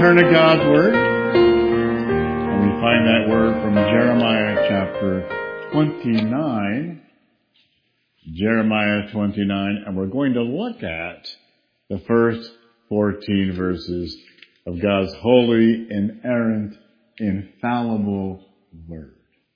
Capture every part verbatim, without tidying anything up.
turn to God's Word, and we find that word from Jeremiah chapter twenty-nine. Jeremiah twenty-nine, and we're going to look at the first fourteen verses of God's holy, inerrant, infallible Word.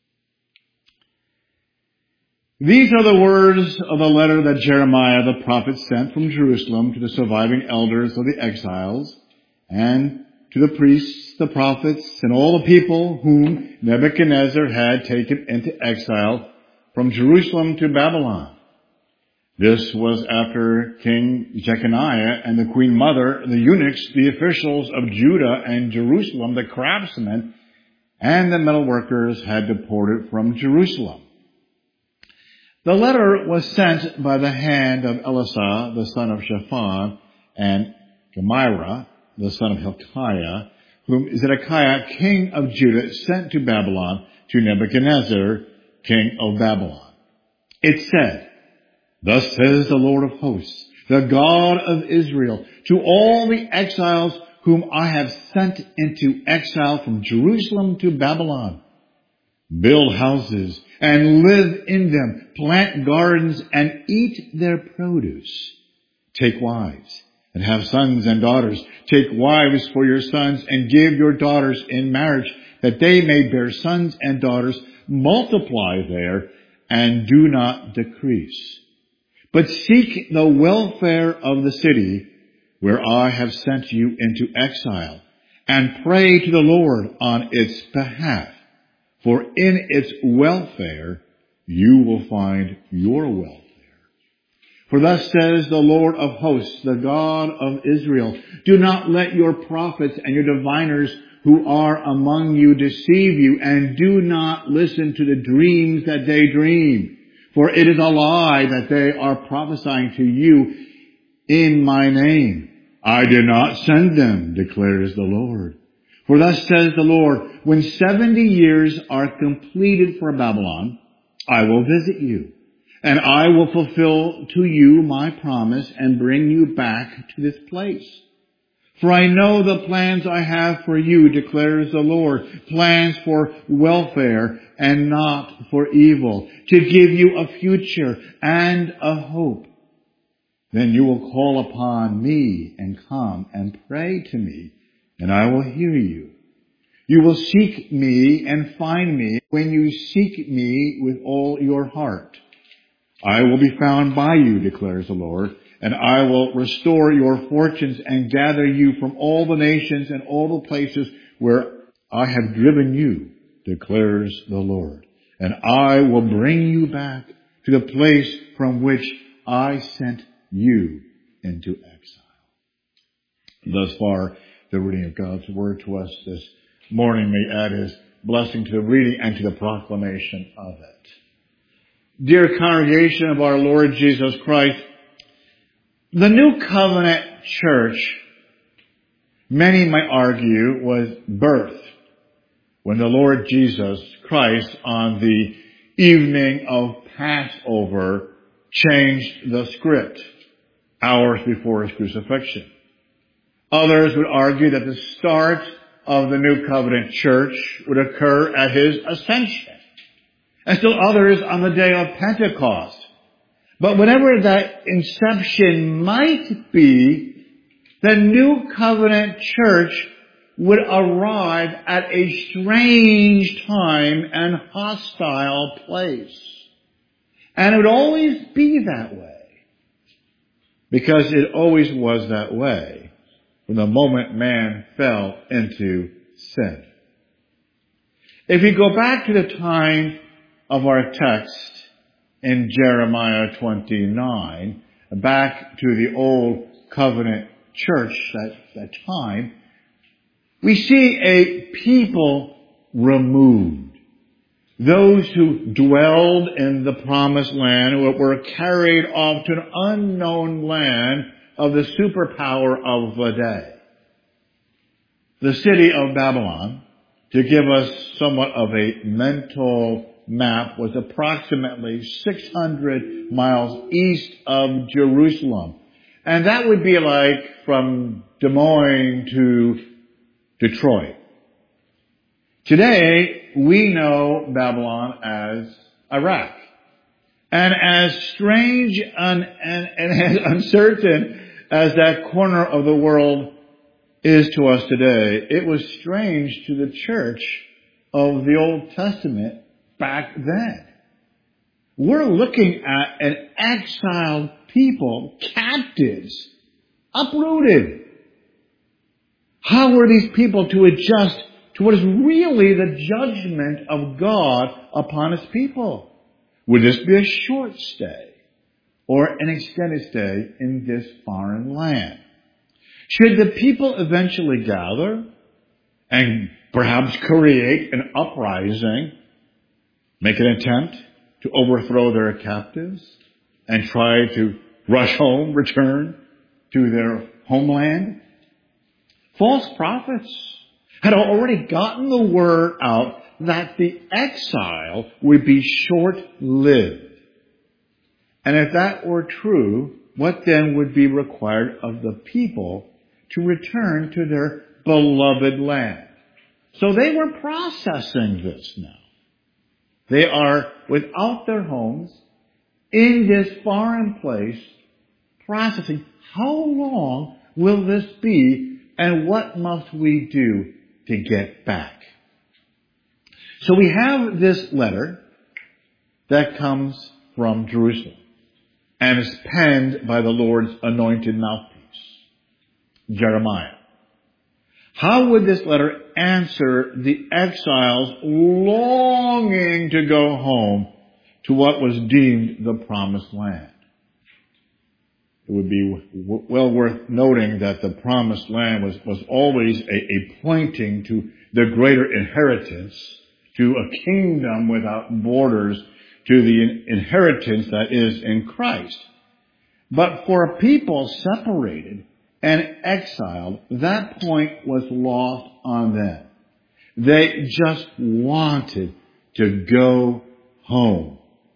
These are the words of the letter that Jeremiah the prophet sent from Jerusalem to the surviving elders of the exiles, and to the priests, the prophets, and all the people whom Nebuchadnezzar had taken into exile from Jerusalem to Babylon. This was after King Jeconiah and the queen mother, the eunuchs, the officials of Judah and Jerusalem, the craftsmen, and the metalworkers had deported from Jerusalem. The letter was sent by the hand of Elisha, the son of Shaphan, and Gemira, the son of Hilkiah, whom Zedekiah, king of Judah, sent to Babylon to Nebuchadnezzar, king of Babylon. It said, "Thus says the Lord of hosts, the God of Israel, to all the exiles whom I have sent into exile from Jerusalem to Babylon. Build houses and live in them, plant gardens and eat their produce. Take wives and have sons and daughters. Take wives for your sons and give your daughters in marriage, that they may bear sons and daughters. Multiply there and do not decrease. But seek the welfare of the city where I have sent you into exile, and pray to the Lord on its behalf. For in its welfare you will find your welfare. For thus says the Lord of hosts, the God of Israel, do not let your prophets and your diviners who are among you deceive you, and do not listen to the dreams that they dream. For it is a lie that they are prophesying to you in my name. I did not send them, declares the Lord. For thus says the Lord, when seventy years are completed for Babylon, I will visit you, and I will fulfill to you my promise and bring you back to this place. For I know the plans I have for you, declares the Lord, plans for welfare and not for evil, to give you a future and a hope. Then you will call upon me and come and pray to me, and I will hear you. You will seek me and find me when you seek me with all your heart. I will be found by you, declares the Lord, and I will restore your fortunes and gather you from all the nations and all the places where I have driven you, declares the Lord. And I will bring you back to the place from which I sent you into exile." Thus far, the reading of God's Word to us this morning. May add His blessing to the reading and to the proclamation of it. Dear congregation of our Lord Jesus Christ, the New Covenant Church, many might argue, was birthed when the Lord Jesus Christ, on the evening of Passover, changed the script hours before His crucifixion. Others would argue that the start of the New Covenant Church would occur at His ascension, and still others on the day of Pentecost. But whatever that inception might be, the New Covenant Church would arrive at a strange time and hostile place. And it would always be that way, because it always was that way from the moment man fell into sin. If we go back to the time of our text in Jeremiah twenty-nine, back to the Old Covenant Church at that time, we see a people removed. Those who dwelled in the promised land were carried off to an unknown land of the superpower of the day. The city of Babylon, to give us somewhat of a mental map, was approximately six hundred miles east of Jerusalem. And that would be like from Des Moines to to Troy. Today, we know Babylon as Iraq. And as strange and, and, and as uncertain as that corner of the world is to us today, it was strange to the church of the Old Testament back then. We're looking at an exiled people, captives, uprooted. How were these people to adjust to what is really the judgment of God upon His people? Would this be a short stay or an extended stay in this foreign land? Should the people eventually gather and perhaps create an uprising, make an attempt to overthrow their captives and try to rush home, return to their homeland? False prophets had already gotten the word out that the exile would be short-lived. And if that were true, what then would be required of the people to return to their beloved land? So they were processing this now. They are without their homes, in this foreign place, processing how long will this be and what must we do to get back? So we have this letter that comes from Jerusalem and is penned by the Lord's anointed mouthpiece, Jeremiah. How would this letter answer the exiles longing to go home to what was deemed the promised land? It would be w- well worth noting that the promised land was, was always a, a pointing to the greater inheritance, to a kingdom without borders, to the in- inheritance that is in Christ. But for a people separated and exiled, that point was lost on them. They just wanted to go home.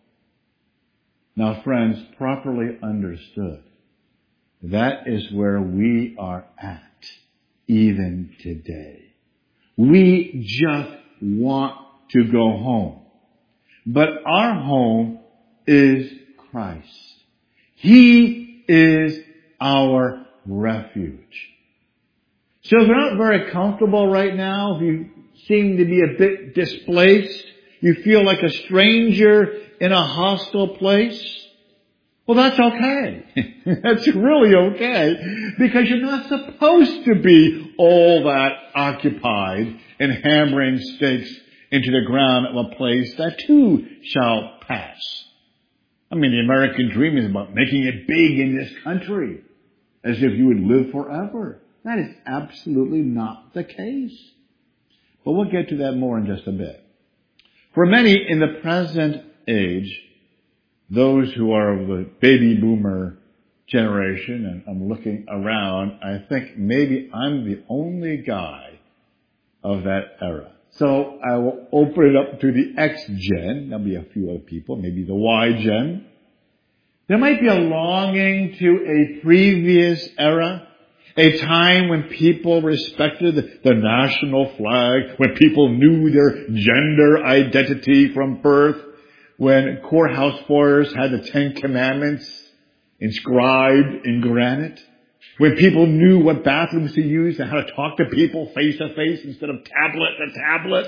Now, friends, properly understood, that is where we are at even today. We just want to go home. But our home is Christ. He is our refuge. So if you're not very comfortable right now, if you seem to be a bit displaced, you feel like a stranger in a hostile place, well, that's okay. That's really okay, because you're not supposed to be all that occupied in hammering stakes into the ground of a place that too shall pass. I mean, the American dream is about making it big in this country, as if you would live forever. That is absolutely not the case. But we'll get to that more in just a bit. For many in the present age, those who are of the baby boomer generation, and I'm looking around, I think maybe I'm the only guy of that era. So I will open it up to the X-gen. There'll be a few other people, maybe the Y-gen. There might be a longing to a previous era, a time when people respected the national flag, when people knew their gender identity from birth, when courthouse foyers had the Ten Commandments inscribed in granite, when people knew what bathrooms to use and how to talk to people face to face instead of tablet to tablet.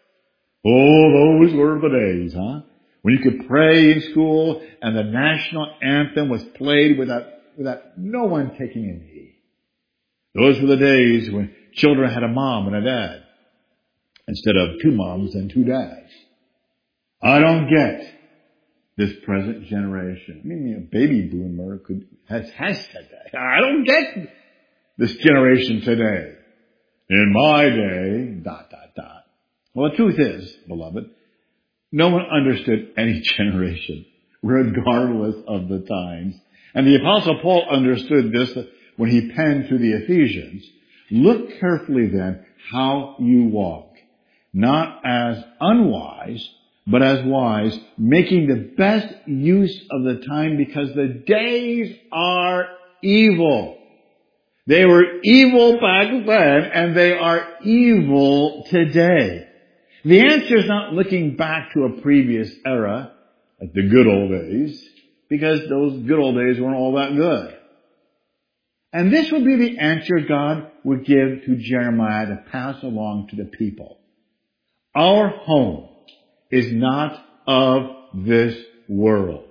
Oh, those were the days, huh? When you could pray in school and the national anthem was played without, without no one taking a knee. Those were the days when children had a mom and a dad instead of two moms and two dads. I don't get this present generation. I mean, a baby boomer could has, has said that. I don't get this generation today. In my day, dot, dot, dot. Well, the truth is, beloved, no one understood any generation, regardless of the times. And the Apostle Paul understood this when he penned to the Ephesians. Look carefully then how you walk, not as unwise, but as wise, making the best use of the time because the days are evil. They were evil back then, and they are evil today. The answer is not looking back to a previous era, like the good old days, because those good old days weren't all that good. And this would be the answer God would give to Jeremiah to pass along to the people. Our home is not of this world.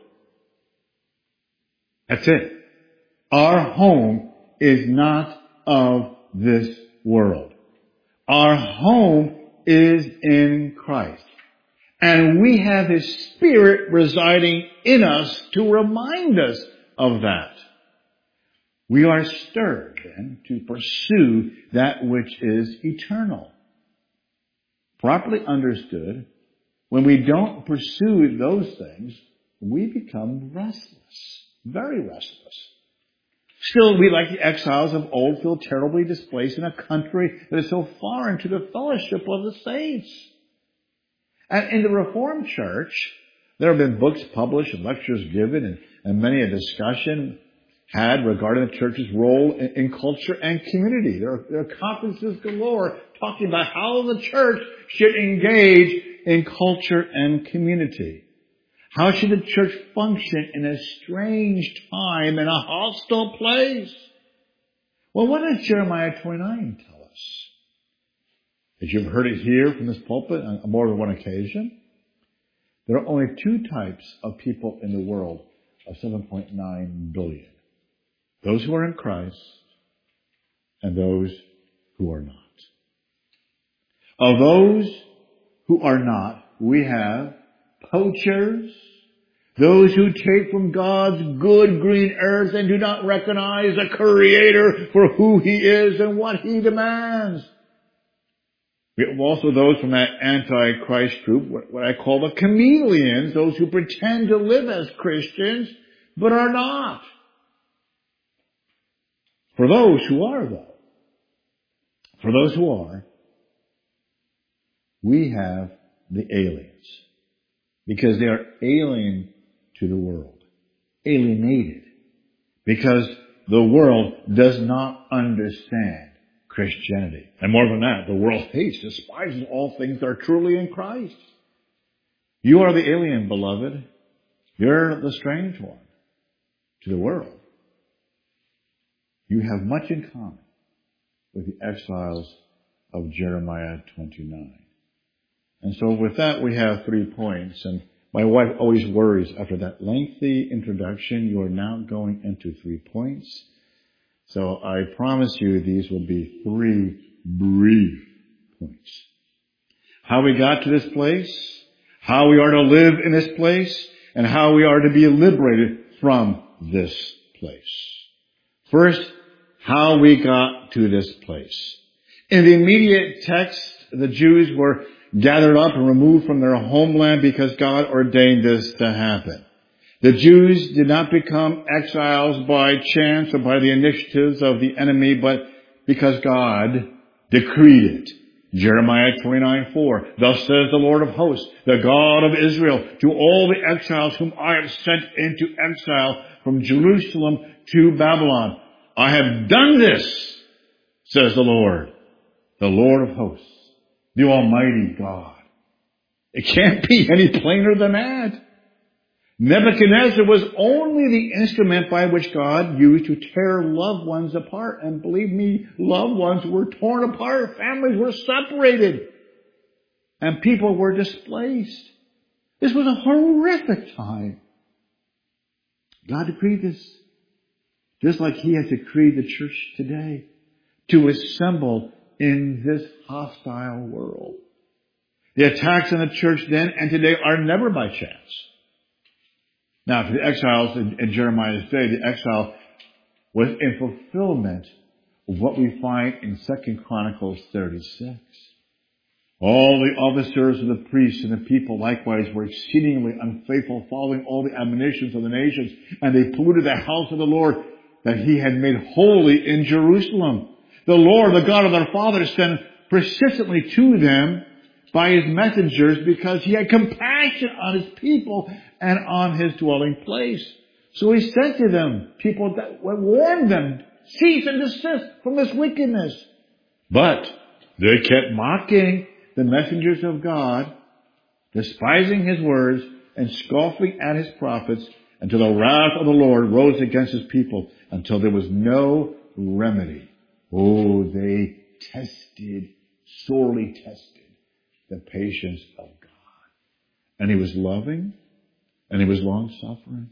That's it. Our home is not of this world. Our home is in Christ. And we have His Spirit residing in us to remind us of that. We are stirred then to pursue that which is eternal. Properly understood, when we don't pursue those things, we become restless, very restless. Still, we, like the exiles of old, feel terribly displaced in a country that is so foreign to the fellowship of the saints. And in the Reformed Church, there have been books published and lectures given and, and many a discussion had regarding the church's role in, in culture and community. There are, there are conferences galore talking about how the church should engage in culture and community. How should the church function in a strange time, in a hostile place? Well, what does Jeremiah twenty-nine tell us? As you've heard it here from this pulpit on more than one occasion, there are only two types of people in the world of seven point nine billion. Those who are in Christ and those who are not. Of those who are not, we have poachers, those who take from God's good green earth and do not recognize the Creator for who He is and what He demands. We have also those from that anti-Christ group, what I call the chameleons, those who pretend to live as Christians, but are not. For those who are, though, for those who are, we have the aliens. Because they are alien to the world. Alienated. Because the world does not understand Christianity. And more than that, the world hates, despises all things that are truly in Christ. You are the alien, beloved. You're the strange one to the world. You have much in common with the exiles of Jeremiah twenty-nine. And so with that, we have three points. And my wife always worries after that lengthy introduction, you are now going into three points. So I promise you these will be three brief points. How we got to this place, how we are to live in this place, and how we are to be liberated from this place. First, how we got to this place. In the immediate text, the Jews were gathered up and removed from their homeland because God ordained this to happen. The Jews did not become exiles by chance or by the initiatives of the enemy, but because God decreed it. Jeremiah twenty-nine four, thus says the Lord of hosts, the God of Israel, to all the exiles whom I have sent into exile from Jerusalem to Babylon. I have done this, says the Lord, the Lord of hosts, the Almighty God. It can't be any plainer than that. Nebuchadnezzar was only the instrument by which God used to tear loved ones apart. And believe me, loved ones were torn apart. Families were separated. And people were displaced. This was a horrific time. God decreed this. Just like He has decreed the church today to assemble in this hostile world. The attacks on the church then and today are never by chance. Now, for the exiles in, in Jeremiah's day, the exile was in fulfillment of what we find in Second Chronicles thirty-six. All the officers of the priests and the people likewise were exceedingly unfaithful, following all the admonitions of the nations, and they polluted the house of the Lord that He had made holy in Jerusalem. The Lord, the God of their fathers, sent persistently to them by His messengers because He had compassion on His people and on His dwelling place. So He sent to them people that warned them, cease and desist from this wickedness. But they kept mocking the messengers of God, despising his words, and scoffing at his prophets, until the wrath of the Lord rose against his people, until there was no remedy. Oh, they tested, sorely tested, the patience of God. And he was loving, and he was long-suffering.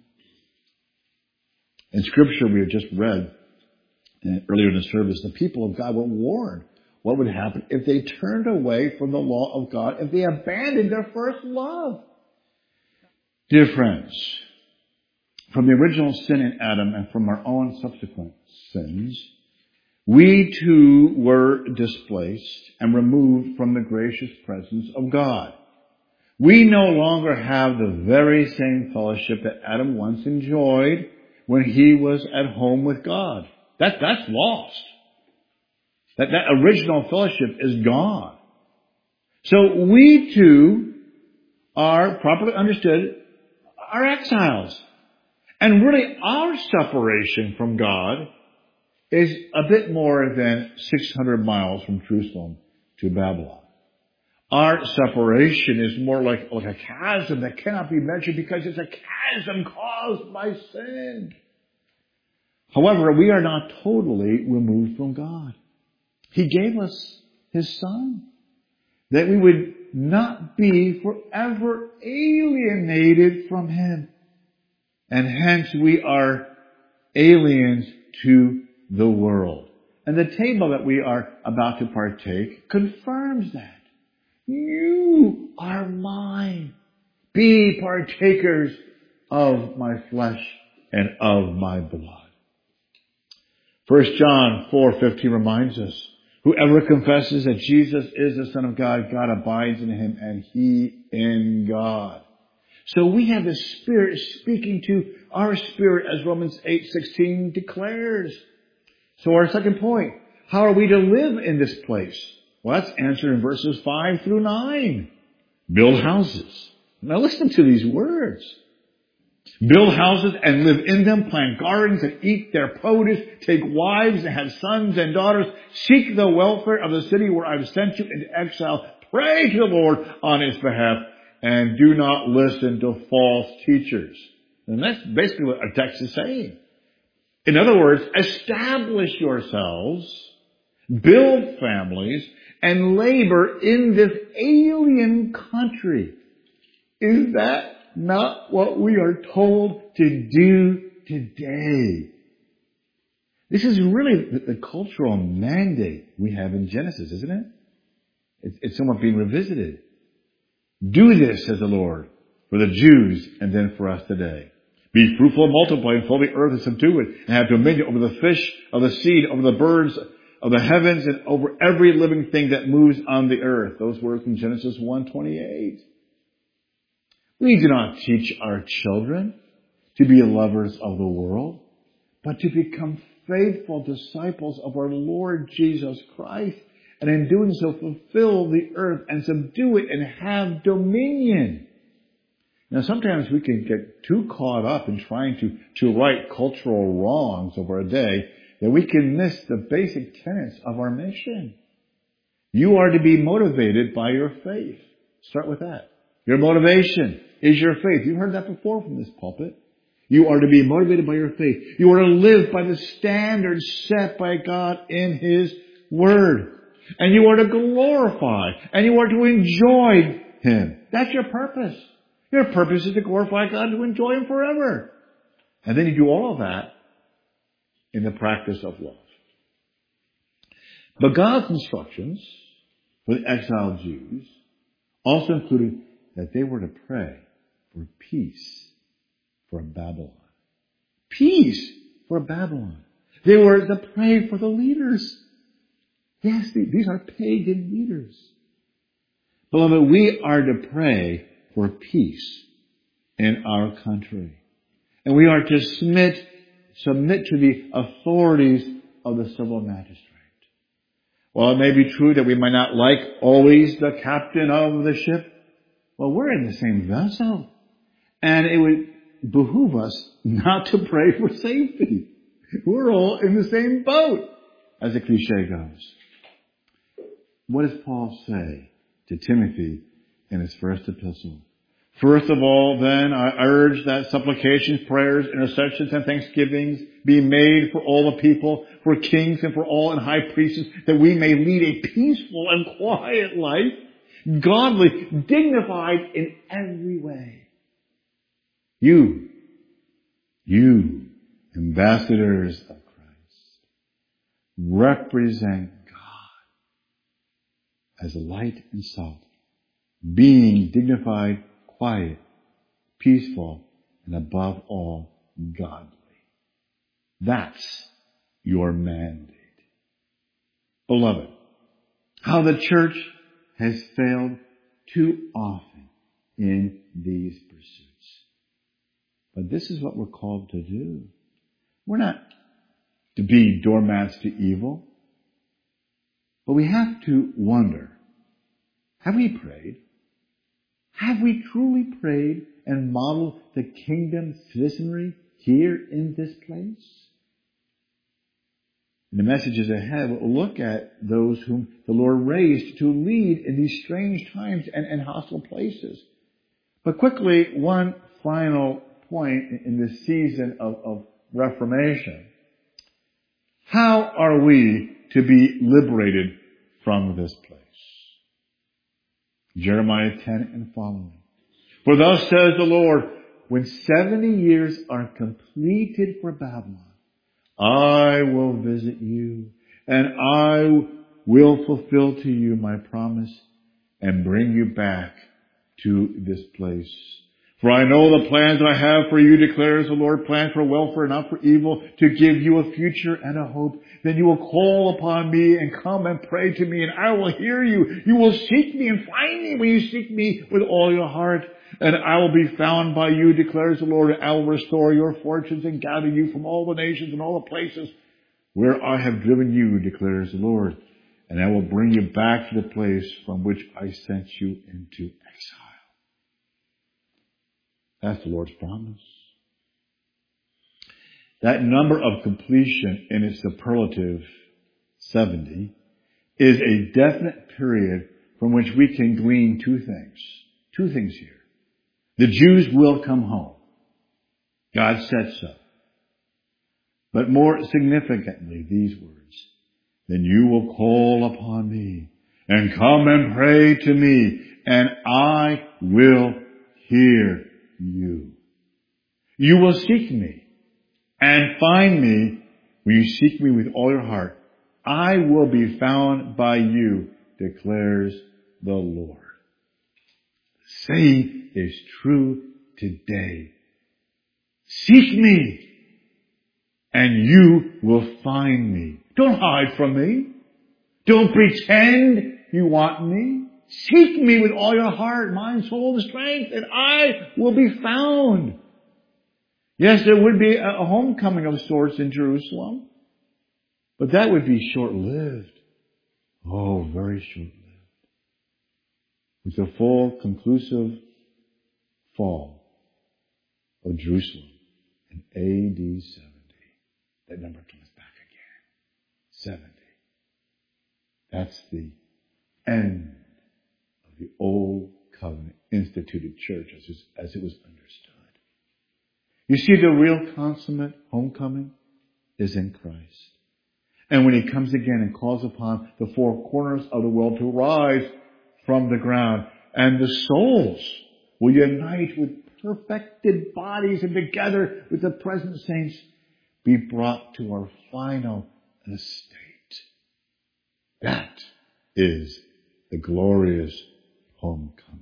In Scripture we have just read, earlier in the service, the people of God were warned what would happen if they turned away from the law of God, if they abandoned their first love. Dear friends, from the original sin in Adam and from our own subsequent sins, we too were displaced and removed from the gracious presence of God. We no longer have the very same fellowship that Adam once enjoyed when he was at home with God. That, that's lost. That, that original fellowship is gone. So we too are, properly understood, are exiles. And really our separation from God is a bit more than six hundred miles from Jerusalem to Babylon. Our separation is more like, like a chasm that cannot be measured because it's a chasm caused by sin. However, we are not totally removed from God. He gave us his Son, that we would not be forever alienated from him. And hence we are aliens to the world. And the table that we are about to partake confirms that. You are mine. Be partakers of my flesh and of my blood. First John four fifteen reminds us, whoever confesses that Jesus is the Son of God, God abides in him and he in God. So we have the Spirit speaking to our spirit, as Romans eight sixteen declares. So our second point, how are we to live in this place? Well, that's answered in verses five through nine. Build houses. Now listen to these words. Build houses and live in them, plant gardens and eat their produce, take wives and have sons and daughters, seek the welfare of the city where I've sent you into exile, pray to the Lord on his behalf, and do not listen to false teachers. And that's basically what our text is saying. In other words, establish yourselves, build families, and labor in this alien country. Is that not what we are told to do today? This is really the, the cultural mandate we have in Genesis, isn't it? It's, it's somewhat being revisited. Do this, says the Lord, for the Jews and then for us today. Be fruitful and multiply and fill the earth and subdue it, and have dominion over the fish of the sea, over the birds of the heavens, and over every living thing that moves on the earth. Those words from Genesis one twenty-eight. We do not teach our children to be lovers of the world, but to become faithful disciples of our Lord Jesus Christ, and in doing so fulfill the earth and subdue it and have dominion. Now sometimes we can get too caught up in trying to, to right cultural wrongs of our day that we can miss the basic tenets of our mission. You are to be motivated by your faith. Start with that. Your motivation is your faith. You've heard that before from this pulpit. You are to be motivated by your faith. You are to live by the standards set by God in his word. And you are to glorify, and you are to enjoy him. That's your purpose. Your purpose is to glorify God, to enjoy him forever. And then you do all of that in the practice of love. But God's instructions for the exiled Jews also included that they were to pray for peace for Babylon. Peace for Babylon. They were to pray for the leaders. Yes, these are pagan leaders. Beloved, we are to pray for peace in our country. And we are to submit, submit to the authorities of the civil magistrate. While it may be true that we might not like always the captain of the ship, well, we're in the same vessel. And it would behoove us not to pray for safety. We're all in the same boat, as the cliche goes. What does Paul say to Timothy in his first epistle? First of all, then, I urge that supplications, prayers, intercessions, and thanksgivings be made for all the people, for kings and for all and high priests, that we may lead a peaceful and quiet life, godly, dignified in every way. You, you, ambassadors of Christ, represent God as light and salt, being dignified, quiet, peaceful, and above all, godly. That's your mandate. Beloved, how the church has failed too often in these pursuits. But this is what we're called to do. We're not to be doormats to evil. But we have to wonder, have we prayed? Have we truly prayed and modeled the kingdom citizenry here in this place? In the messages ahead, we'll look at those whom the Lord raised to lead in these strange times and, and hostile places. But quickly, one final point in this season of, of Reformation. How are we to be liberated from this place? Jeremiah ten and following. For thus says the Lord, when seventy years are completed for Babylon, I will visit you, and I will fulfill to you my promise and bring you back to this place. For I know the plans I have for you, declares the Lord, plans for welfare, not for evil, to give you a future and a hope. Then you will call upon me and come and pray to me, and I will hear you. You will seek me and find me when you seek me with all your heart. And I will be found by you, declares the Lord, and I will restore your fortunes and gather you from all the nations and all the places where I have driven you, declares the Lord. And I will bring you back to the place from which I sent you into exile. That's the Lord's promise. That number of completion in its superlative, seventy, is a definite period from which we can glean two things. Two things here. The Jews will come home. God said so. But more significantly, these words, then you will call upon me and come and pray to me, and I will hear you. You will seek me and find me when you seek me with all your heart. I will be found by you, declares the Lord. The same is true today. Seek me and you will find me. Don't hide from me. Don't pretend you want me. Seek me with all your heart, mind, soul, and strength, and I will be found. Yes, there would be a homecoming of sorts in Jerusalem, but that would be short-lived. Oh, very short-lived. With the full, conclusive fall of Jerusalem in A D seventy. That number comes back again. seventy. That's the end of the old covenant instituted church as, as it was understood. You see, the real consummate homecoming is in Christ. And when he comes again and calls upon the four corners of the world to rise from the ground, and the souls will unite with perfected bodies and together with the present saints be brought to our final estate. That is the glorious homecoming.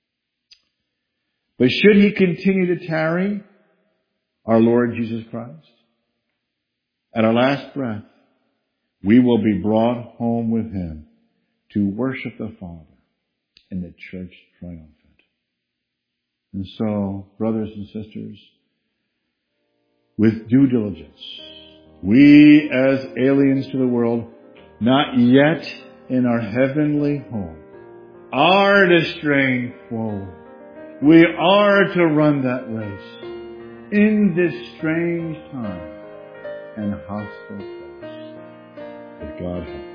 But should he continue to tarry, our Lord Jesus Christ, at our last breath, we will be brought home with him to worship the Father in the church triumphant. And so, brothers and sisters, with due diligence, we as aliens to the world, not yet in our heavenly home, are to strain forward. We are to run that race in this strange time and hostile thoughts. But God help us.